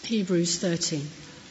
Hebrews 13.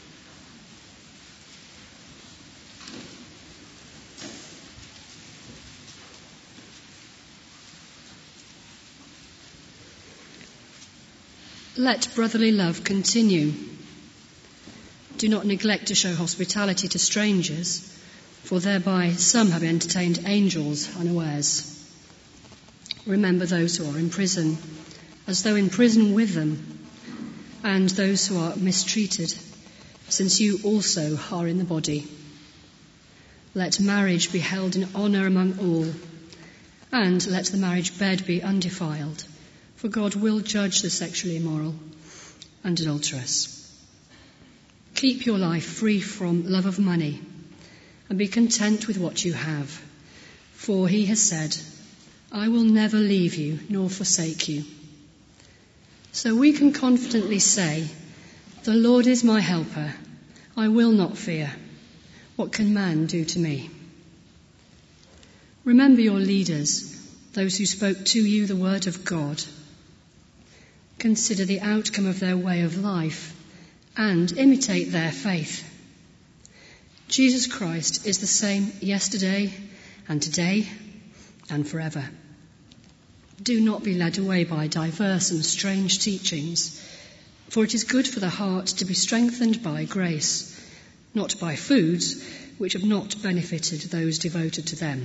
Let brotherly love continue. Do not neglect to show hospitality to strangers, for thereby some have entertained angels unawares. Remember those who are in prison, as though in prison with them, and those who are mistreated, since you also are in the body. Let marriage be held in honour among all, and let the marriage bed be undefiled, for God will judge the sexually immoral and adulterous. Keep your life free from love of money, and be content with what you have, for he has said, I will never leave you nor forsake you. So we can confidently say, the Lord is my helper, I will not fear. What can man do to me? Remember your leaders, those who spoke to you the word of God. Consider the outcome of their way of life and imitate their faith. Jesus Christ is the same yesterday and today and forever. Do not be led away by diverse and strange teachings, for it is good for the heart to be strengthened by grace, not by foods which have not benefited those devoted to them.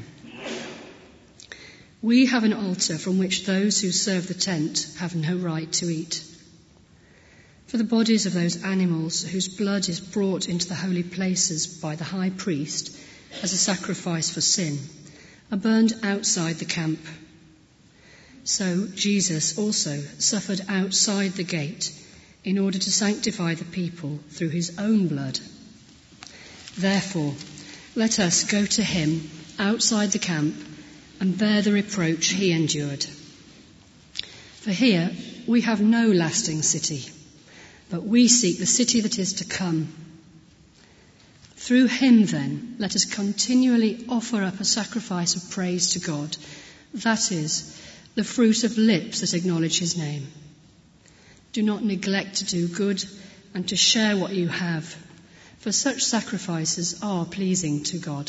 We have an altar from which those who serve the tent have no right to eat. For the bodies of those animals whose blood is brought into the holy places by the high priest as a sacrifice for sin are burned outside the camp. So Jesus also suffered outside the gate in order to sanctify the people through his own blood. Therefore, let us go to him outside the camp and bear the reproach he endured. For here we have no lasting city, but we seek the city that is to come. Through him, then, let us continually offer up a sacrifice of praise to God, that is, the fruit of lips that acknowledge his name. Do not neglect to do good and to share what you have, for such sacrifices are pleasing to God.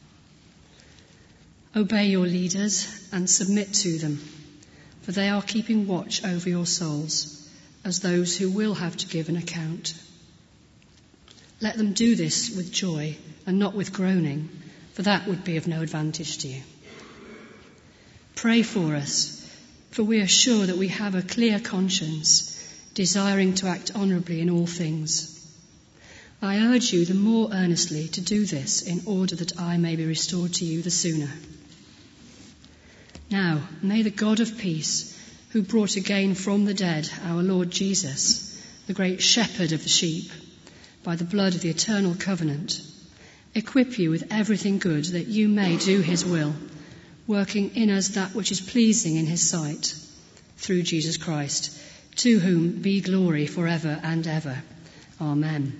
Obey your leaders and submit to them, for they are keeping watch over your souls, as those who will have to give an account. Let them do this with joy and not with groaning, for that would be of no advantage to you. Pray for us, for we are sure that we have a clear conscience, desiring to act honourably in all things. I urge you the more earnestly to do this in order that I may be restored to you the sooner. Now, may the God of peace, who brought again from the dead our Lord Jesus, the great shepherd of the sheep, by the blood of the eternal covenant, equip you with everything good that you may do his will, working in us that which is pleasing in his sight, through Jesus Christ, to whom be glory forever and ever. Amen.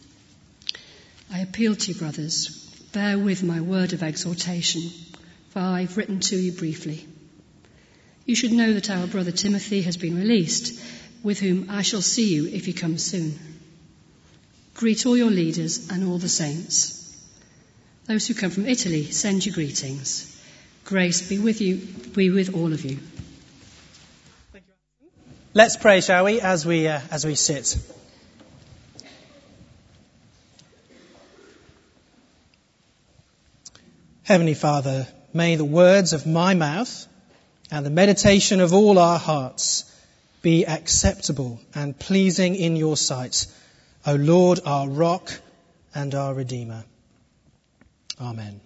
I appeal to you, brothers, bear with my word of exhortation, for I've written to you briefly. You should know that our brother Timothy has been released, with whom I shall see you if he comes soon. Greet all your leaders and all the saints. Those who come from Italy send you greetings. Grace be with you, be with all of you. Thank you. Let's pray, shall we, as we sit. Heavenly Father, may the words of my mouth and the meditation of all our hearts be acceptable and pleasing in your sight, O Lord, our rock and our Redeemer. Amen.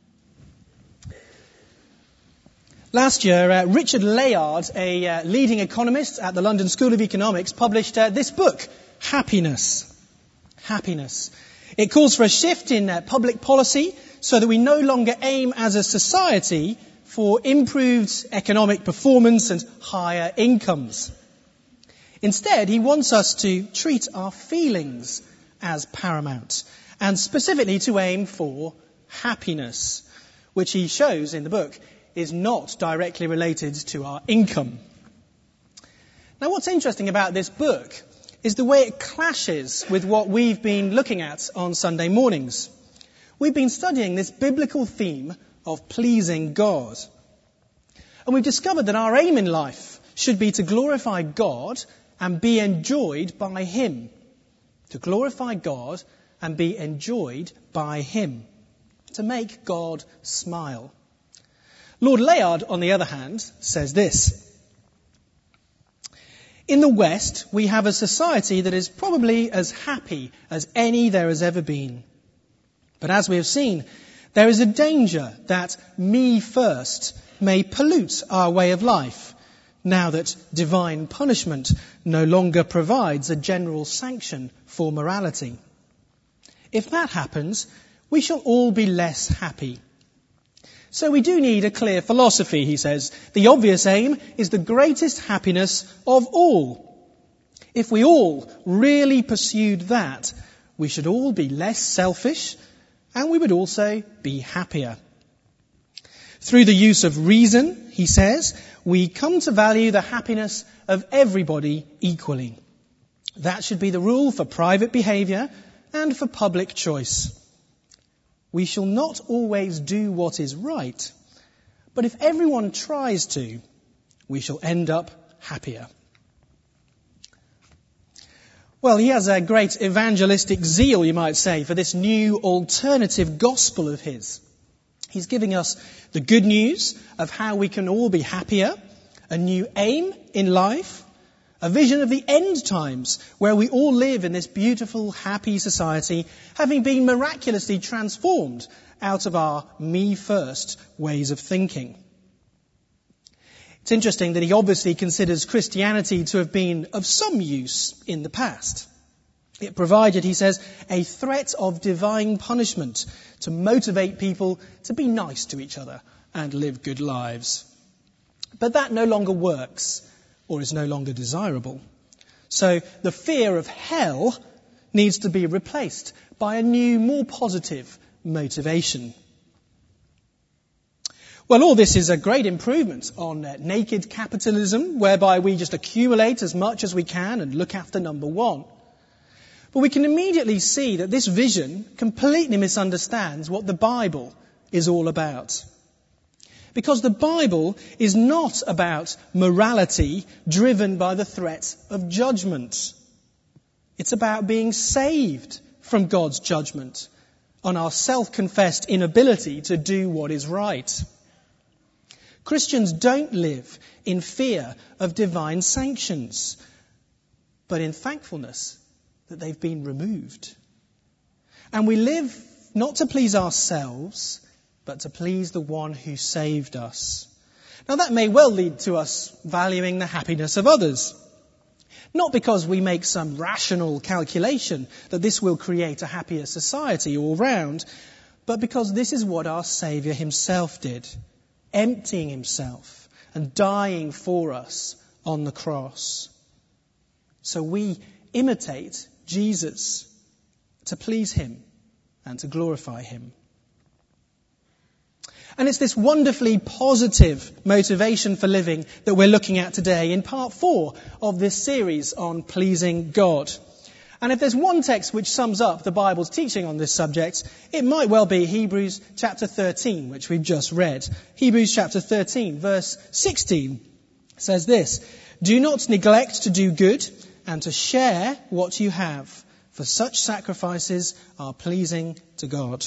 Last year, Richard Layard, a leading economist at the London School of Economics, published this book, Happiness. Happiness. It calls for a shift in public policy so that we no longer aim as a society for improved economic performance and higher incomes. Instead, he wants us to treat our feelings as paramount, and specifically to aim for happiness, which he shows in the book is not directly related to our income. Now, what's interesting about this book is the way it clashes with what we've been looking at on Sunday mornings. We've been studying this biblical theme of pleasing God. And we've discovered that our aim in life should be to glorify God and be enjoyed by Him. To glorify God and be enjoyed by Him. To make God smile. Lord Layard, on the other hand, says this. In the West, we have a society that is probably as happy as any there has ever been. But as we have seen, there is a danger that me first may pollute our way of life, now that divine punishment no longer provides a general sanction for morality. If that happens, we shall all be less happy. So we do need a clear philosophy, he says. The obvious aim is the greatest happiness of all. If we all really pursued that, we should all be less selfish, and we would also be happier. Through the use of reason, he says, we come to value the happiness of everybody equally. That should be the rule for private behaviour and for public choice. We shall not always do what is right, but if everyone tries to, we shall end up happier. Well, he has a great evangelistic zeal, you might say, for this new alternative gospel of his. He's giving us the good news of how we can all be happier, a new aim in life, a vision of the end times where we all live in this beautiful, happy society, having been miraculously transformed out of our me-first ways of thinking. It's interesting that he obviously considers Christianity to have been of some use in the past. It provided, he says, a threat of divine punishment to motivate people to be nice to each other and live good lives. But that no longer works, or is no longer desirable. So the fear of hell needs to be replaced by a new, more positive motivation. Well, all this is a great improvement on naked capitalism, whereby we just accumulate as much as we can and look after number one. But we can immediately see that this vision completely misunderstands what the Bible is all about. Because the Bible is not about morality driven by the threat of judgment. It's about being saved from God's judgment on our self-confessed inability to do what is right. Christians don't live in fear of divine sanctions, but in thankfulness that they've been removed. And we live not to please ourselves, but to please the one who saved us. Now that may well lead to us valuing the happiness of others. Not because we make some rational calculation that this will create a happier society all round, but because this is what our Saviour himself did, emptying himself and dying for us on the cross. So we imitate Jesus to please him and to glorify him. And it's this wonderfully positive motivation for living that we're looking at today in part 4 of this series on pleasing God. And if there's one text which sums up the Bible's teaching on this subject, it might well be Hebrews chapter 13, which we've just read. Hebrews chapter 13, verse 16 says this, "Do not neglect to do good and to share what you have, for such sacrifices are pleasing to God."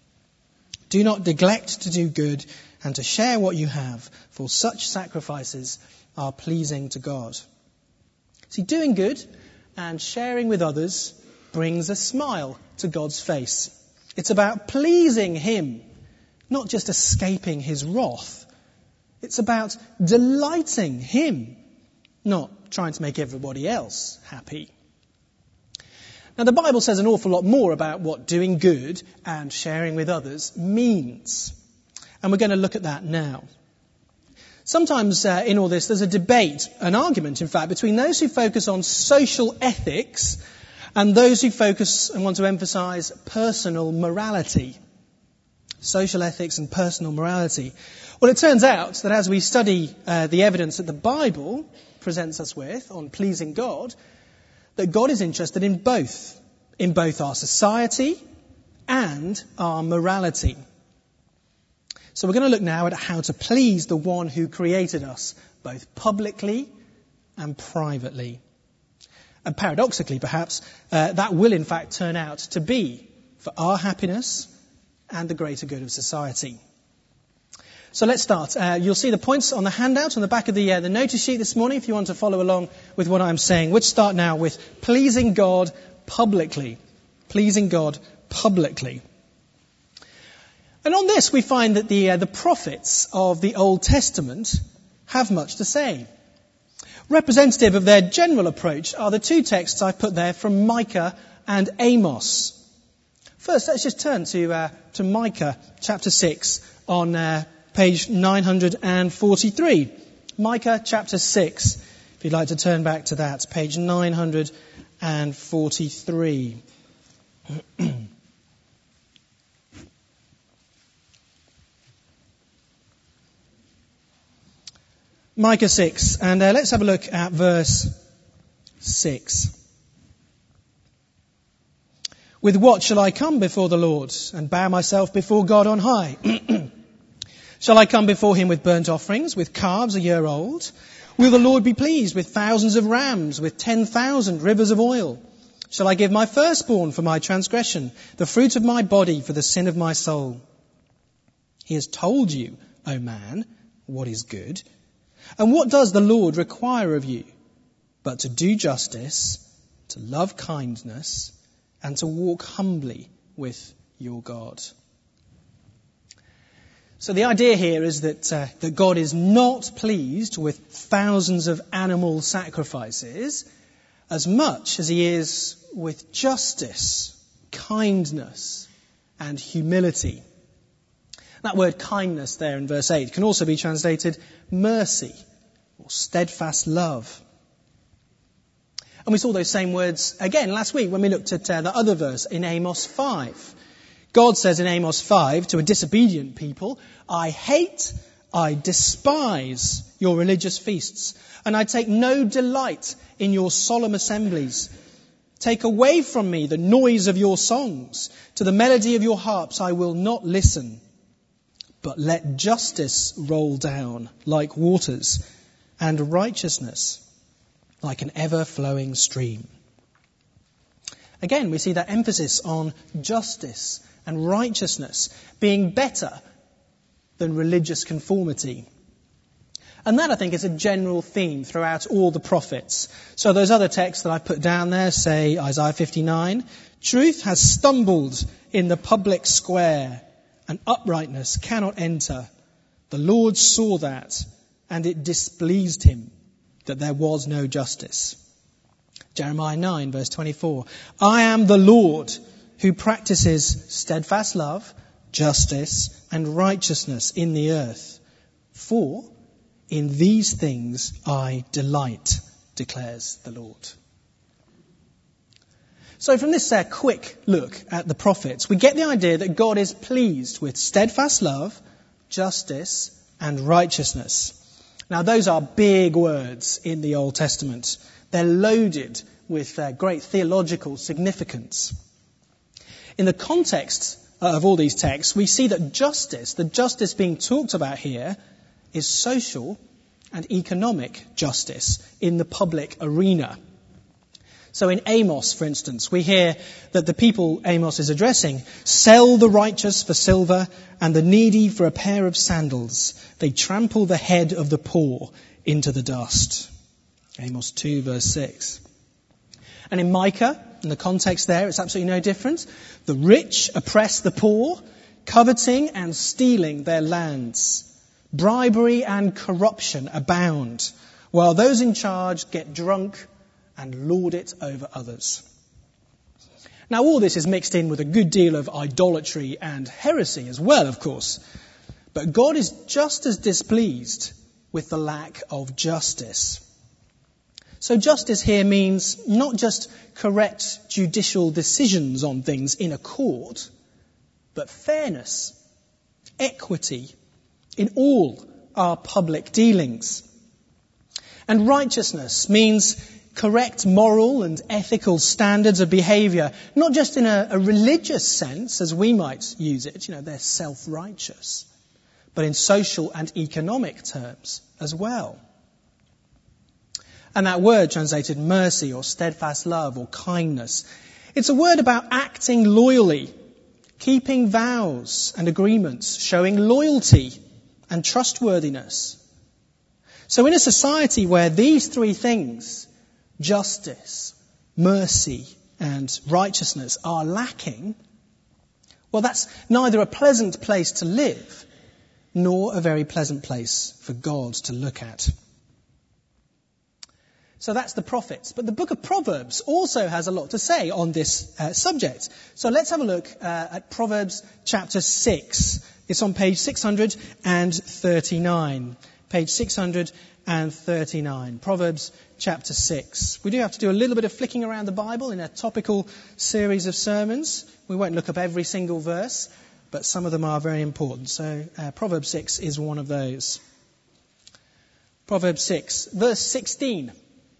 Do not neglect to do good and to share what you have, for such sacrifices are pleasing to God. See, doing good and sharing with others brings a smile to God's face. It's about pleasing him, not just escaping his wrath. It's about delighting him, not trying to make everybody else happy. Now, the Bible says an awful lot more about what doing good and sharing with others means. And we're going to look at that now. Sometimes in all this, there's a debate, an argument, in fact, between those who focus on social ethics and those who focus and want to emphasize personal morality. Social ethics and personal morality. Well, it turns out that as we study the evidence that the Bible presents us with on pleasing God, that God is interested in both our society and our morality. So we're going to look now at how to please the one who created us, both publicly and privately. And paradoxically, perhaps, that will in fact turn out to be for our happiness and the greater good of society. So let's start. You'll see the points on the handout on the back of the notice sheet this morning if you want to follow along with what I'm saying. Let's start now with pleasing God publicly. Pleasing God publicly. And on this we find that the prophets of the Old Testament have much to say. Representative of their general approach are the two texts I've put there from Micah and Amos. First, let's just turn to Micah chapter 6 on page 943. Micah chapter 6, if you'd like to turn back to that, page 943. Micah 6, and let's have a look at verse 6. With what shall I come before the Lord and bow myself before God on high? Shall I come before him with burnt offerings, with calves a year old? Will the Lord be pleased with thousands of rams, with 10,000 rivers of oil? Shall I give my firstborn for my transgression, the fruit of my body for the sin of my soul? He has told you, O man, what is good. And what does the Lord require of you? But to do justice, to love kindness, and to walk humbly with your God. So the idea here is that God is not pleased with thousands of animal sacrifices as much as he is with justice, kindness, and humility. That word kindness there in verse 8 can also be translated mercy or steadfast love. And we saw those same words again last week when we looked at the other verse in Amos 5. God says in Amos 5 to a disobedient people, I hate, I despise your religious feasts, and I take no delight in your solemn assemblies. Take away from me the noise of your songs. To the melody of your harps I will not listen. But let justice roll down like waters, and righteousness like an ever-flowing stream. Again, we see that emphasis on justice and righteousness being better than religious conformity. And that, I think, is a general theme throughout all the prophets. So those other texts that I put down there say, Isaiah 59, truth has stumbled in the public square, and uprightness cannot enter. The Lord saw that, and it displeased him that there was no justice. Jeremiah 9, verse 24. I am the Lord who practices steadfast love, justice, and righteousness in the earth. For in these things I delight, declares the Lord. So from this quick look at the prophets, we get the idea that God is pleased with steadfast love, justice, and righteousness. Now those are big words in the Old Testament. They're loaded with great theological significance. In the context of all these texts, we see that justice, the justice being talked about here, is social and economic justice in the public arena. So in Amos, for instance, we hear that the people Amos is addressing sell the righteous for silver and the needy for a pair of sandals. They trample the head of the poor into the dust. Amos 2, verse 6. And in Micah, in the context there, it's absolutely no different. The rich oppress the poor, coveting and stealing their lands. Bribery and corruption abound, while those in charge get drunk and lord it over others. Now all this is mixed in with a good deal of idolatry and heresy as well, of course. But God is just as displeased with the lack of justice. So justice here means not just correct judicial decisions on things in a court, but fairness, equity in all our public dealings. And righteousness means correct moral and ethical standards of behaviour, not just in a religious sense, as we might use it, they're self-righteous, but in social and economic terms as well. And that word translated mercy or steadfast love or kindness, it's a word about acting loyally, keeping vows and agreements, showing loyalty and trustworthiness. So in a society where these three things, justice, mercy, and righteousness, are lacking, well, that's neither a pleasant place to live, nor a very pleasant place for God to look at. So that's the prophets. But the book of Proverbs also has a lot to say on this subject. So let's have a look at Proverbs chapter 6. It's on page 639. Page 639. Proverbs chapter 6. We do have to do a little bit of flicking around the Bible in a topical series of sermons. We won't look up every single verse, but some of them are very important. So Proverbs 6 is one of those. Proverbs 6, verse 16.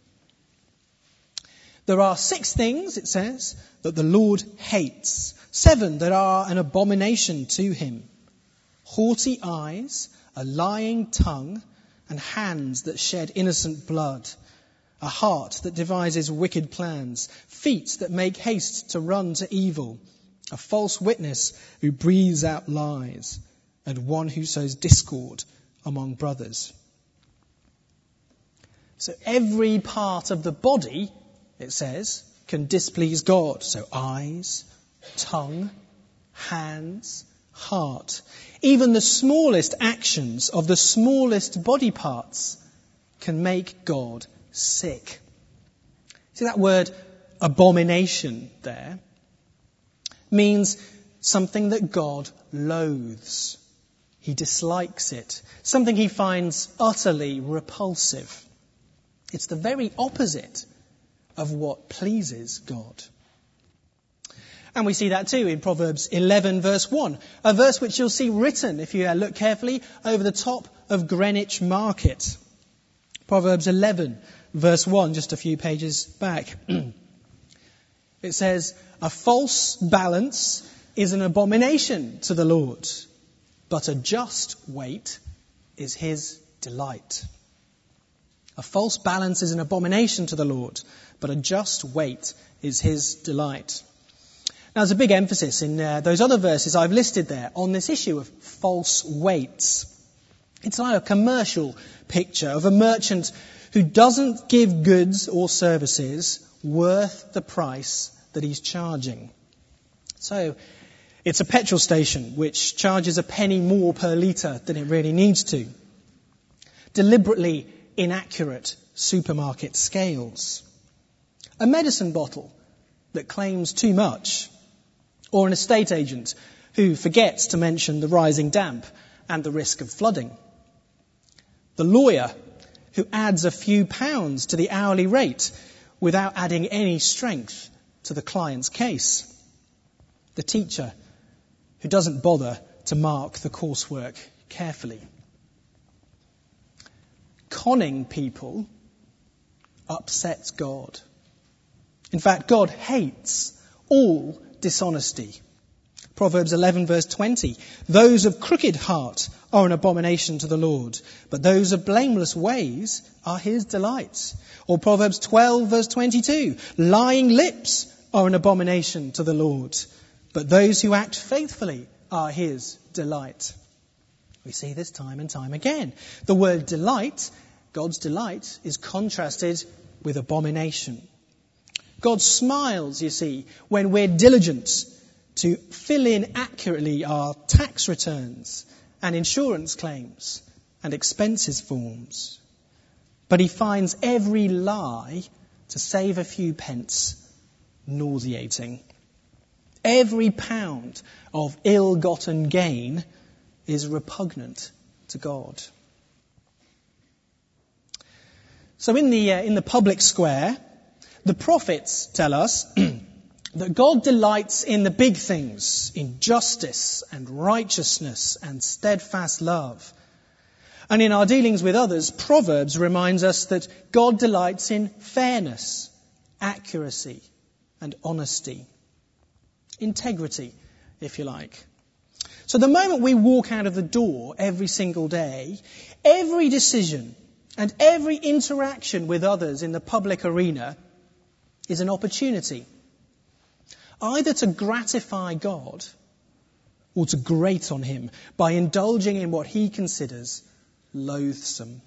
There are 6 things, it says, that the Lord hates. 7 that are an abomination to him. Haughty eyes, a lying tongue, and hands that shed innocent blood. A heart that devises wicked plans. Feet that make haste to run to evil. A false witness who breathes out lies. And one who sows discord among brothers. So every part of the body, it says, can displease God. So eyes, tongue, hands, heart. Even the smallest actions of the smallest body parts can make God sick. See that word abomination there means something that God loathes. He dislikes it. Something he finds utterly repulsive. It's the very opposite of what pleases God. And we see that too in Proverbs 11 verse 1, a verse which you'll see written, if you look carefully, over the top of Greenwich Market. Proverbs 11 verse 1, just a few pages back. It says, a false balance is an abomination to the Lord, but a just weight is his delight. A false balance is an abomination to the Lord, but a just weight is his delight. Now, there's a big emphasis in those other verses I've listed there on this issue of false weights. It's like a commercial picture of a merchant who doesn't give goods or services worth the price that he's charging. So, it's a petrol station which charges a penny more per litre than it really needs to. Deliberately inaccurate supermarket scales. A medicine bottle that claims too much, or an estate agent who forgets to mention the rising damp and the risk of flooding. The lawyer who adds a few pounds to the hourly rate without adding any strength to the client's case. The teacher who doesn't bother to mark the coursework carefully. Conning people upsets God. In fact, God hates all dishonesty. Proverbs 11 verse 20. Those of crooked heart are an abomination to the Lord, but those of blameless ways are his delight. Or Proverbs 12 verse 22. Lying lips are an abomination to the Lord, but those who act faithfully are his delight. We see this time and time again. The word delight, God's delight, is contrasted with abomination. God smiles, you see, when we're diligent to fill in accurately our tax returns and insurance claims and expenses forms. But he finds every lie to save a few pence nauseating. Every pound of ill-gotten gain is repugnant to God. So in the public square, the prophets tell us that God delights in the big things, in justice and righteousness and steadfast love. And in our dealings with others, Proverbs reminds us that God delights in fairness, accuracy, and honesty. Integrity, if you like. So the moment we walk out of the door every single day, every decision and every interaction with others in the public arena is an opportunity either to gratify God or to grate on him by indulging in what he considers loathsome.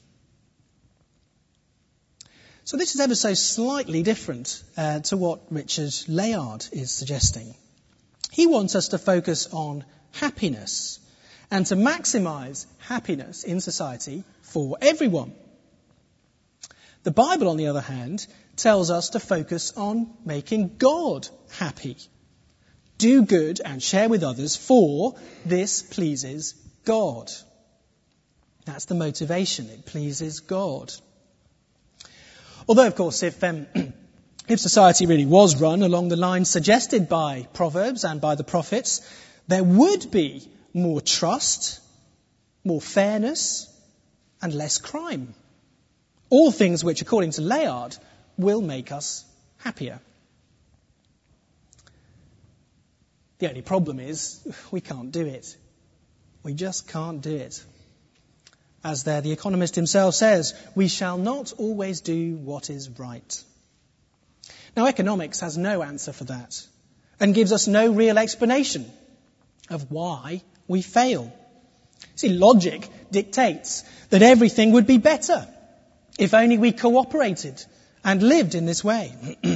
So this is ever so slightly different to what Richard Layard is suggesting. He wants us to focus on happiness and to maximize happiness in society for everyone. The Bible, on the other hand, tells us to focus on making God happy. Do good and share with others, for this pleases God. That's the motivation. It pleases God. Although, of course, if society really was run along the lines suggested by Proverbs and by the prophets, there would be more trust, more fairness, and less crime. All things which, according to Layard, will make us happier. The only problem is we can't do it. We just can't do it. As the Economist himself says, we shall not always do what is right. Now, economics has no answer for that and gives us no real explanation of why we fail. See, logic dictates that everything would be better if only we cooperated and lived in this way.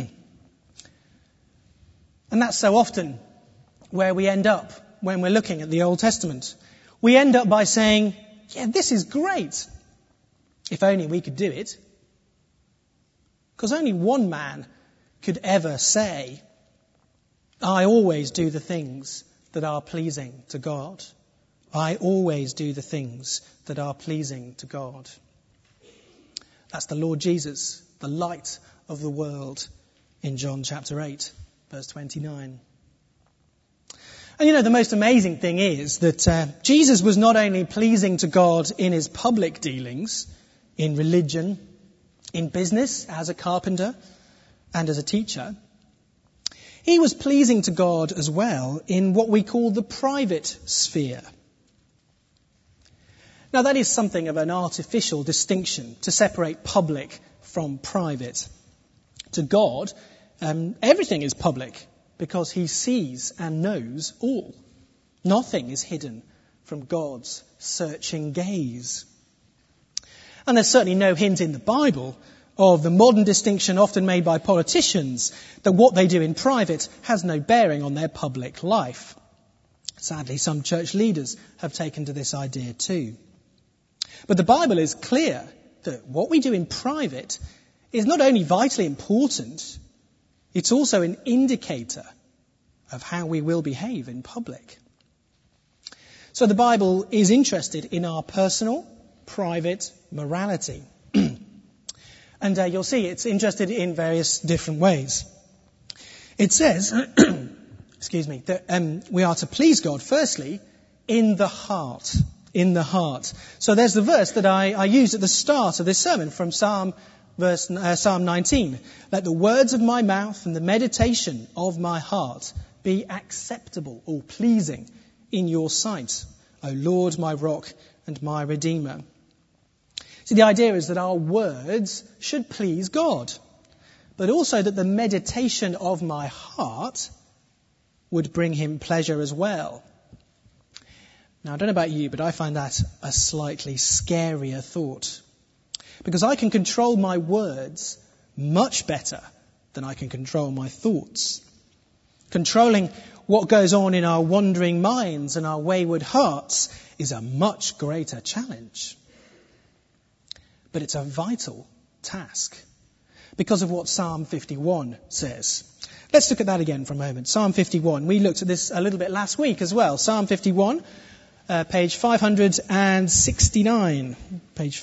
And that's so often where we end up when we're looking at the Old Testament. We end up by saying, yeah, this is great, if only we could do it. Because only one man could ever say, I always do the things that are pleasing to God. I always do the things that are pleasing to God. That's the Lord Jesus, the light of the world, in John chapter 8, verse 29. And the most amazing thing is that Jesus was not only pleasing to God in his public dealings, in religion, in business, as a carpenter and as a teacher. He was pleasing to God as well in what we call the private sphere. Now that is something of an artificial distinction to separate public from private. To God, everything is public, because he sees and knows all. Nothing is hidden from God's searching gaze. And there's certainly no hint in the Bible of the modern distinction often made by politicians that what they do in private has no bearing on their public life. Sadly, some church leaders have taken to this idea too. But the Bible is clear that what we do in private is not only vitally important, it's also an indicator of how we will behave in public. So the Bible is interested in our personal, private morality. And you'll see it's interested in various different ways. It says, that we are to please God, firstly, in the heart. In the heart. So there's the verse that I used at the start of this sermon from Psalm 19. Let the words of my mouth and the meditation of my heart be acceptable or pleasing in your sight, O Lord, my rock and my redeemer. See, the idea is that our words should please God, but also that the meditation of my heart would bring him pleasure as well. Now, I don't know about you, but I find that a slightly scarier thought, because I can control my words much better than I can control my thoughts. Controlling what goes on in our wandering minds and our wayward hearts is a much greater challenge. But it's a vital task because of what Psalm 51 says. Let's look at that again for a moment. Psalm 51. We looked at this a little bit last week as well. Psalm 51, page 569. Page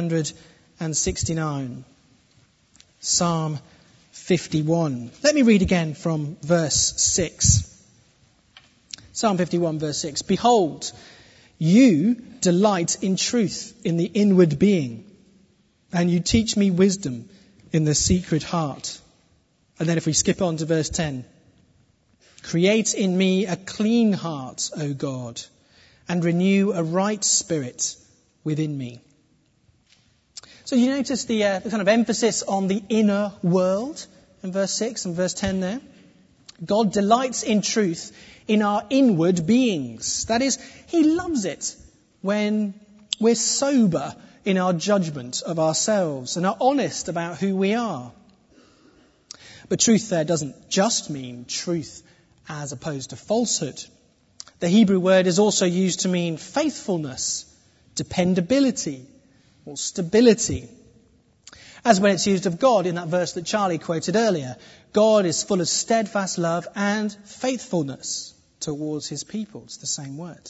569. Psalm 51. Let me read again from verse 6. Psalm 51, verse 6. Behold, You delight in truth in the inward being, and you teach me wisdom in the secret heart. And then if we skip on to verse 10, create in me a clean heart, O God, and renew a right spirit within me. So you notice the kind of emphasis on the inner world in verse 6 and verse 10 there. God delights in truth in our inward beings. That is, he loves it when we're sober in our judgment of ourselves and are honest about who we are. But truth there doesn't just mean truth as opposed to falsehood. The Hebrew word is also used to mean faithfulness, dependability, or stability. As when it's used of God in that verse that Charlie quoted earlier. God is full of steadfast love and faithfulness towards his people. It's the same word.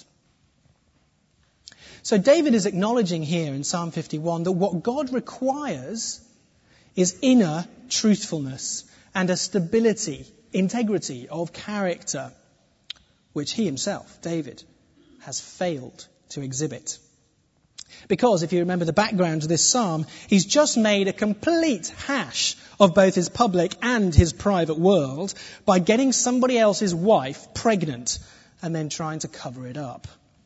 So David is acknowledging here in Psalm 51 that what God requires is inner truthfulness and a stability, integrity of character, which he himself, David, has failed to exhibit. Because, if you remember the background to this psalm, he's just made a complete hash of both his public and his private world by getting somebody else's wife pregnant and then trying to cover it up.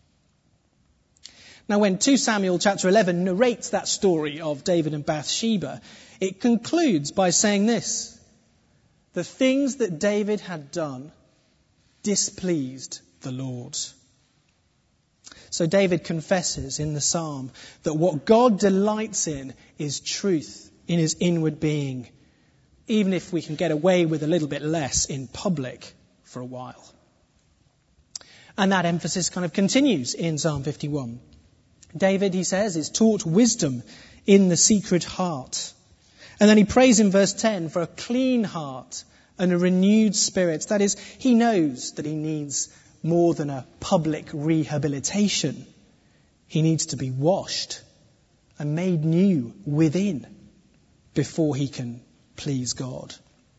Now, when 2 Samuel chapter 11 narrates that story of David and Bathsheba, it concludes by saying this: the things that David had done displeased the Lord. So David confesses in the psalm that what God delights in is truth in his inward being, even if we can get away with a little bit less in public for a while. And that emphasis kind of continues in Psalm 51. David, he says, is taught wisdom in the secret heart. And then he prays in verse 10 for a clean heart and a renewed spirit. That is, he knows that he needs more than a public rehabilitation. He needs to be washed and made new within before he can please God.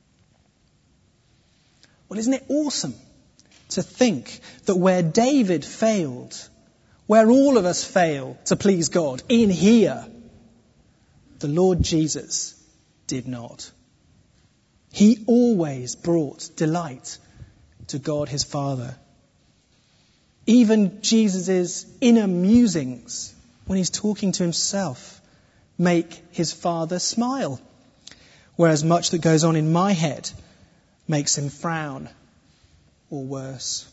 Well, isn't it awesome to think that where David failed, where all of us fail to please God, in here, the Lord Jesus did not. He always brought delight to God his Father. Even Jesus' inner musings, when he's talking to himself, make his Father smile. Whereas much that goes on in my head makes him frown, or worse.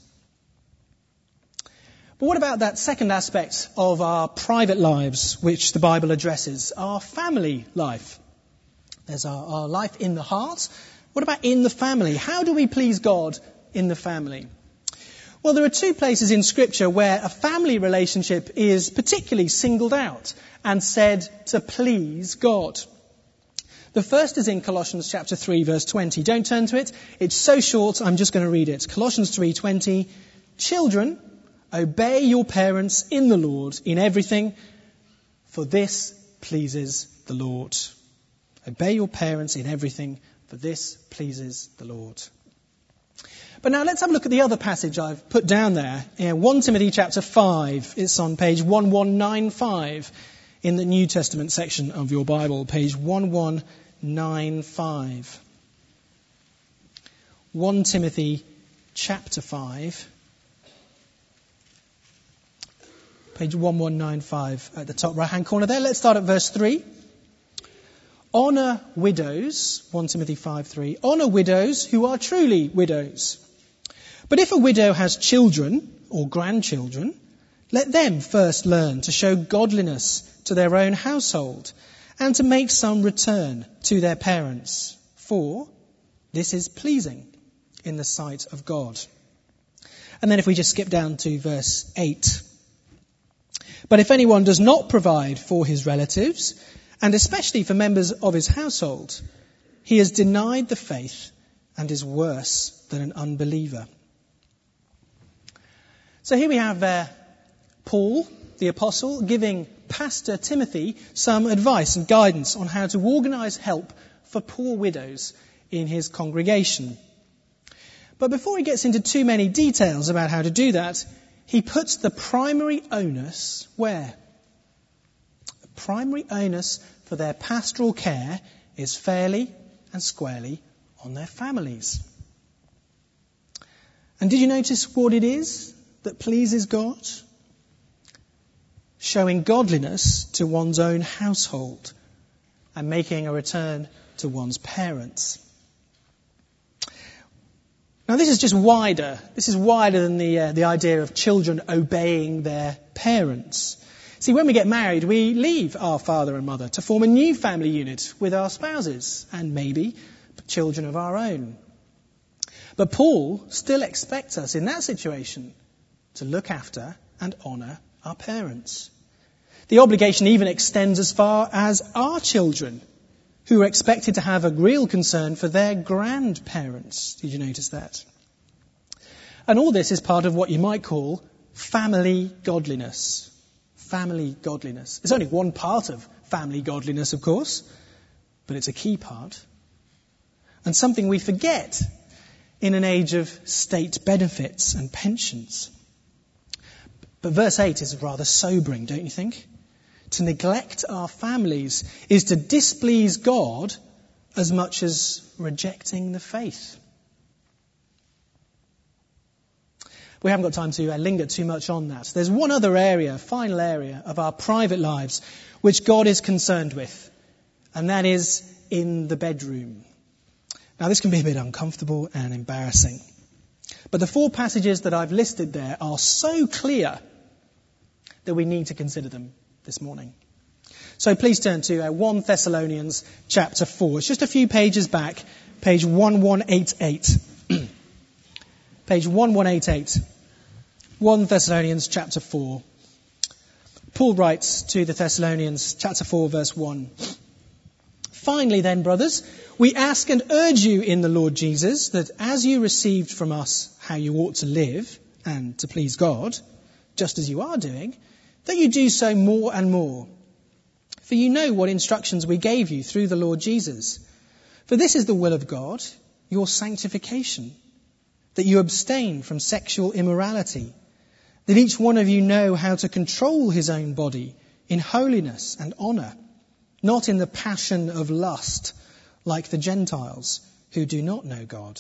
But what about that second aspect of our private lives, which the Bible addresses, our family life? There's our life in the heart. What about in the family? How do we please God in the family? Well, there are 2 places in Scripture where a family relationship is particularly singled out and said to please God. The first is in Colossians chapter 3, verse 20. Don't turn to it. It's so short, I'm just going to read it. Colossians 3:20. Children, obey your parents in the Lord in everything, for this pleases the Lord. Obey your parents in everything, for this pleases the Lord. But now let's have a look at the other passage I've put down there. 1 Timothy chapter 5. It's on page 1195 in the New Testament section of your Bible. Page 1195. 1 Timothy chapter 5. Page 1195 at the top right-hand corner there. Let's start at verse 3. Honour widows, 1 Timothy 5:3. Honour widows who are truly widows. But if a widow has children or grandchildren, let them first learn to show godliness to their own household and to make some return to their parents. For this is pleasing in the sight of God. And then if we just skip down to verse 8. But if anyone does not provide for his relatives, and especially for members of his household, he has denied the faith and is worse than an unbeliever. So here we have Paul, the apostle, giving Pastor Timothy some advice and guidance on how to organise help for poor widows in his congregation. But before he gets into too many details about how to do that, he puts the primary onus where? The primary onus for their pastoral care is fairly and squarely on their families. And did you notice what it is that pleases God? Showing godliness to one's own household and making a return to one's parents. Now this is just wider. This is wider than the idea of children obeying their parents. See, when we get married, we leave our father and mother to form a new family unit with our spouses and maybe children of our own. But Paul still expects us in that situation to look after and honour our parents. The obligation even extends as far as our children, who are expected to have a real concern for their grandparents. Did you notice that? And all this is part of what you might call family godliness. Family godliness. It's only one part of family godliness, of course, but it's a key part. And something we forget in an age of state benefits and pensions. But verse 8 is rather sobering, don't you think? To neglect our families is to displease God as much as rejecting the faith. We haven't got time to linger too much on that. There's one other area, final area of our private lives, which God is concerned with, and that is in the bedroom. Now this can be a bit uncomfortable and embarrassing. But the 4 passages that I've listed there are so clear that we need to consider them this morning. So please turn to 1 Thessalonians chapter 4. It's just a few pages back, page 1188. Page 1188. 1 Thessalonians chapter 4. Paul writes to the Thessalonians, chapter 4, verse 1. Finally then, brothers, we ask and urge you in the Lord Jesus that as you received from us how you ought to live and to please God, just as you are doing, that you do so more and more. For you know what instructions we gave you through the Lord Jesus. For this is the will of God, your sanctification, that you abstain from sexual immorality, that each one of you know how to control his own body in holiness and honour, not in the passion of lust, like the Gentiles who do not know God.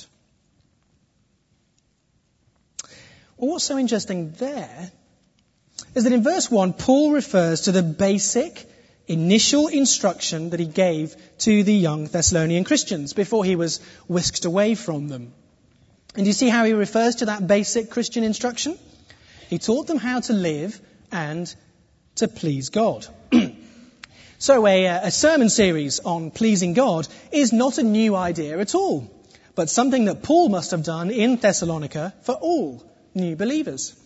Well, what's so interesting there is that in verse 1, Paul refers to the basic initial instruction that he gave to the young Thessalonian Christians before he was whisked away from them. And you see how he refers to that basic Christian instruction? He taught them how to live and to please God. So a sermon series on pleasing God is not a new idea at all, but something that Paul must have done in Thessalonica for all new believers.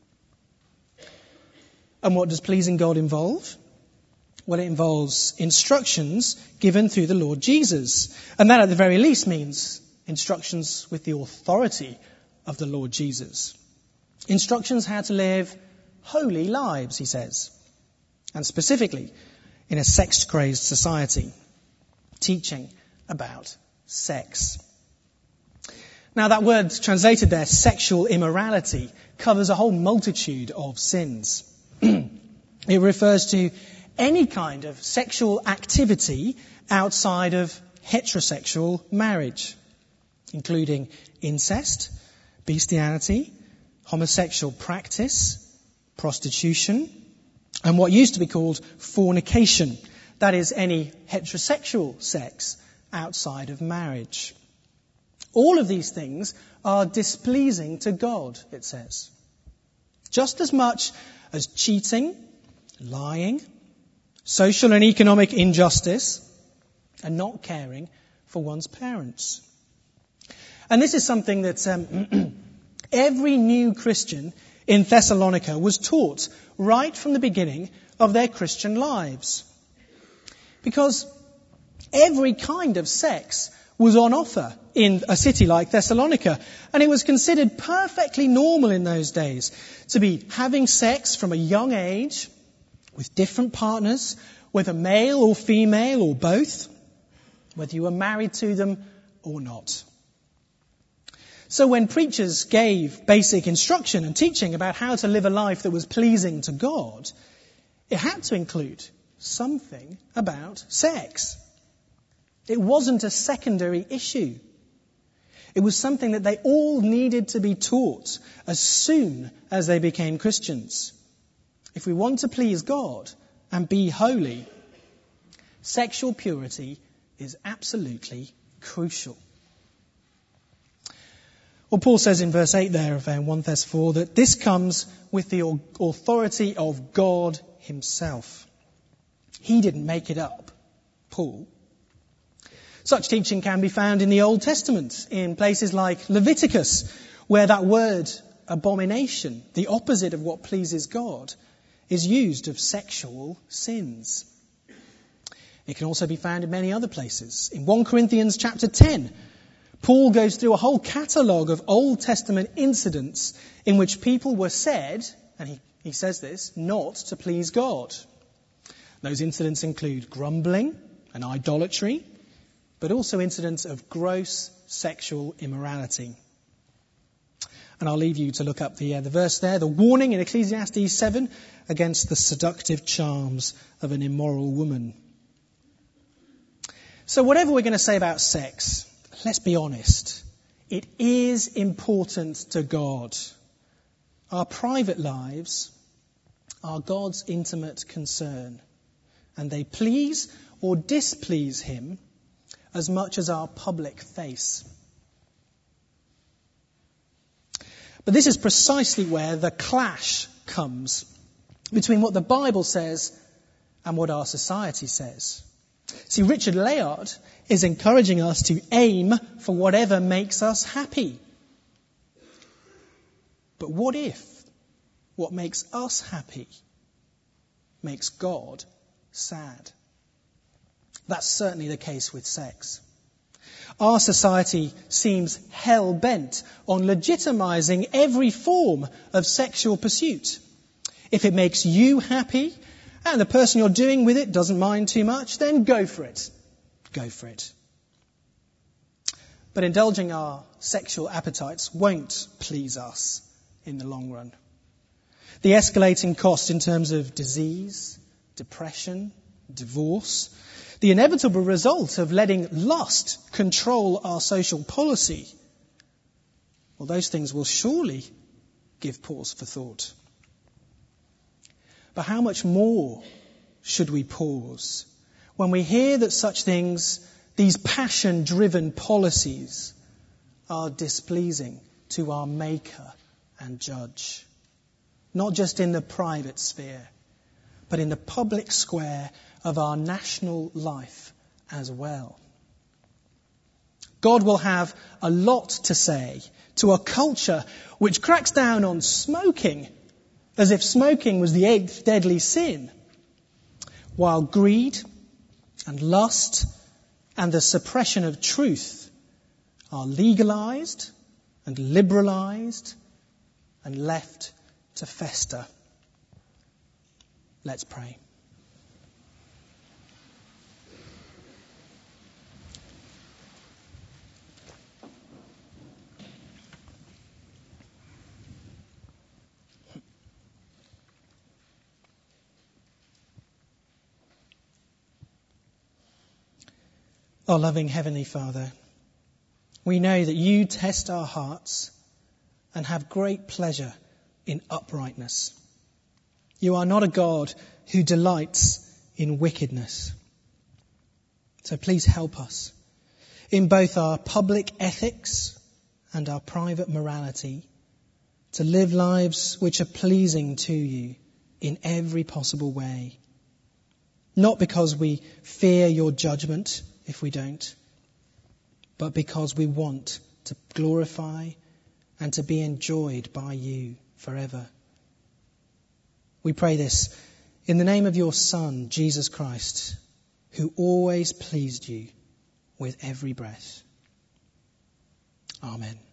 And what does pleasing God involve? Well, it involves instructions given through the Lord Jesus. And that at the very least means instructions with the authority of the Lord Jesus. Instructions how to live holy lives, he says. And specifically in a sex-crazed society. Teaching about sex. Now that word translated there, sexual immorality, covers a whole multitude of sins. It refers to any kind of sexual activity outside of heterosexual marriage, including incest, bestiality, homosexual practice, prostitution, and what used to be called fornication. That is, any heterosexual sex outside of marriage. All of these things are displeasing to God, it says. Just as much as cheating, lying, social and economic injustice, and not caring for one's parents. And this is something that every new Christian in Thessalonica was taught right from the beginning of their Christian lives. Because every kind of sex was on offer in a city like Thessalonica. And it was considered perfectly normal in those days to be having sex from a young age with different partners, whether male or female or both, whether you were married to them or not. So when preachers gave basic instruction and teaching about how to live a life that was pleasing to God, it had to include something about sex. It wasn't a secondary issue. It was something that they all needed to be taught as soon as they became Christians. If we want to please God and be holy, sexual purity is absolutely crucial. Well, Paul says in verse 8 there of 1 Thess 4 that this comes with the authority of God himself. He didn't make it up, Paul. Such teaching can be found in the Old Testament, in places like Leviticus, where that word abomination, the opposite of what pleases God, is used of sexual sins. It can also be found in many other places. In 1 Corinthians chapter 10, Paul goes through a whole catalogue of Old Testament incidents in which people were said, and he says this, not to please God. Those incidents include grumbling and idolatry, but also incidents of gross sexual immorality. And I'll leave you to look up the verse there, the warning in Ecclesiastes 7 against the seductive charms of an immoral woman. So whatever we're going to say about sex, let's be honest, it is important to God. Our private lives are God's intimate concern, and they please or displease him as much as our public face. But this is precisely where the clash comes between what the Bible says and what our society says. See, Richard Layard is encouraging us to aim for whatever makes us happy. But what if what makes us happy makes God sad? That's certainly the case with sex. Our society seems hell-bent on legitimizing every form of sexual pursuit. If it makes you happy and the person you're doing with it doesn't mind too much, then go for it. Go for it. But indulging our sexual appetites won't please us in the long run. The escalating cost in terms of disease, depression, divorce, the inevitable result of letting lust control our social policy, well, those things will surely give pause for thought. But how much more should we pause when we hear that such things, these passion-driven policies, are displeasing to our Maker and Judge? Not just in the private sphere, but in the public square of our national life as well. God will have a lot to say to a culture which cracks down on smoking as if smoking was the 8th deadly sin, while greed and lust and the suppression of truth are legalized and liberalized and left to fester. Let's pray. Our loving Heavenly Father, we know that you test our hearts and have great pleasure in uprightness. You are not a God who delights in wickedness. So please help us in both our public ethics and our private morality to live lives which are pleasing to you in every possible way. Not because we fear your judgment if we don't, but because we want to glorify and to be enjoyed by you forever. We pray this in the name of your Son, Jesus Christ, who always pleased you with every breath. Amen.